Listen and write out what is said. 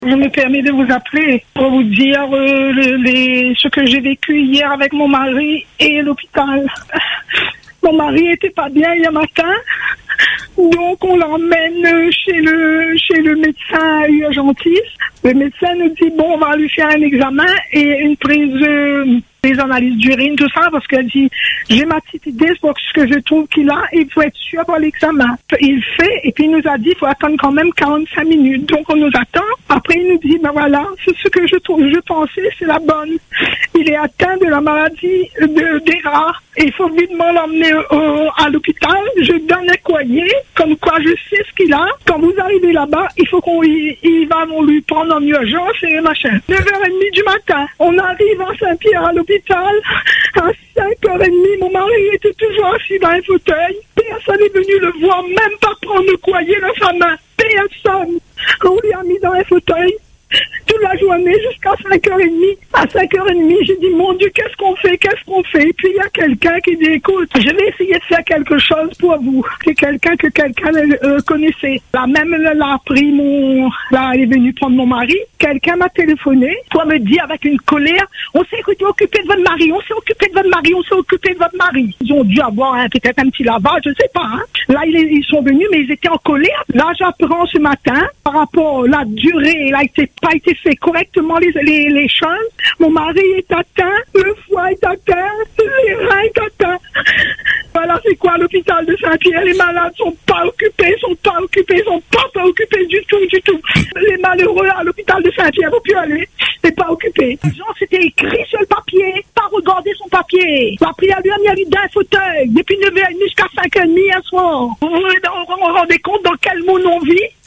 Je me permets de vous appeler pour vous dire ce que j'ai vécu hier avec mon mari et l'hôpital. Mon mari était pas bien hier matin, donc on l'emmène chez le médecin urgentiste. Le médecin nous dit bon, on va lui faire un examen et une prise des analyses d'urine, tout ça, parce qu'elle dit j'ai ma petite idée pour ce que je trouve qu'il a et il faut être sûr pour l'examen. Il fait et puis il nous a dit il faut attendre quand même 45 minutes. Donc on nous attend. Après il nous dit ben voilà, c'est ce que je pensais, c'est la bonne. Il est atteint de la maladie des rats et il faut vitement l'emmener à l'hôpital. Je donne un courrier comme quoi je sais ce qu'il a. Quand vous arrivez là-bas, il faut qu'on on lui prendre en urgence et machin. 9h30 du matin, on arrive à Saint-Pierre à l'hôpital. À 5h30, mon mari était toujours assis dans un fauteuil. Personne n'est venu le voir, même pas prendre le courrier dans sa main. Personne. On lui a mis dans un fauteuil toute la journée jusqu'à 5h30. À 5h30, j'ai dit, mon Dieu, qu'est-ce qu'on fait? Et puis il y a quelqu'un qui dit, écoute, je vais essayer de faire quelque chose pour vous. C'est quelqu'un que quelqu'un connaissait. La même, elle a pris elle est venue prendre mon mari. Quelqu'un m'a téléphoné pour me dire avec une colère, on s'est occupé de votre mari. Ils ont dû avoir peut-être un petit lavage, je sais pas. Hein. Là, ils sont venus, mais ils étaient en colère. Là, j'apprends ce matin, par rapport à la durée, il n'a pas été fait correctement les choses. Mon mari est atteint, le foie est atteint, les reins sont atteints. Voilà, c'est quoi l'hôpital de Saint-Pierre? Les malades sont pas occupés du tout. Les malheureux à l'hôpital de Saint-Pierre, vous pouvez aller, c'est pas occupé. Les gens, c'était écrit sur le papier, pas regarder son papier. Après, lui a mis d'un fauteuil, depuis 9h30 jusqu'à 5h30 un soir. Vous vous rendez compte dans quel monde on vit?